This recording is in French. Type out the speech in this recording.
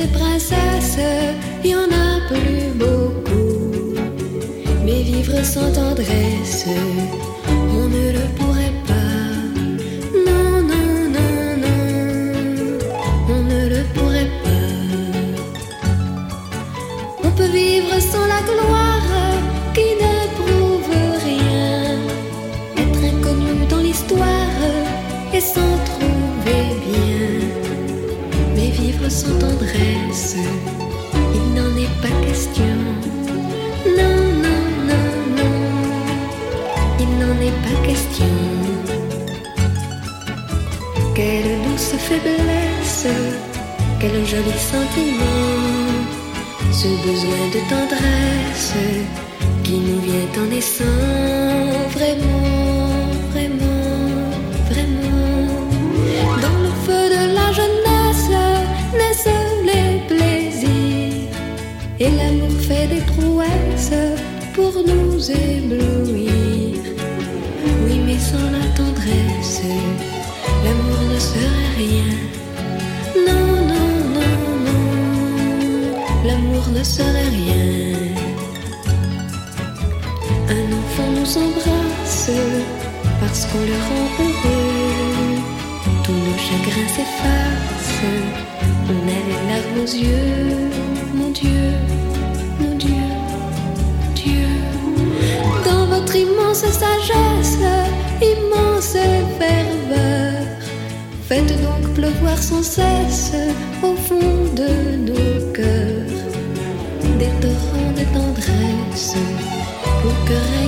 princesses, il y en a plus beaucoup. Mais vivre sans tendresse, on ne le pourrait pas. Non, non, non, non, on ne le pourrait pas. On peut vivre sans la gloire qui ne prouve rien, être inconnu dans l'histoire et s'en trouver bien. Mais vivre sans tendresse, il n'en est pas question. Non, non, non, non, il n'en est pas question. Quelle douce faiblesse, quel joli sentiment, ce besoin de tendresse qui nous vient en naissant. Vraiment, vraiment, vraiment. Dans le feu de la jeunesse naissent les plaisirs, et l'amour fait des prouesses pour nous éblouir. Oui, mais sans la tendresse, l'amour ne serait rien. Non, non, non, non, l'amour ne serait rien. Un enfant nous embrasse parce qu'on le rend heureux. Tous nos chagrins s'effacent, on a les larmes aux yeux. Mon Dieu, mon Dieu, Dieu. Dans votre immense sagesse, immense ferveur, faites donc pleuvoir sans cesse au fond de nos cœurs des torrents de tendresse pour que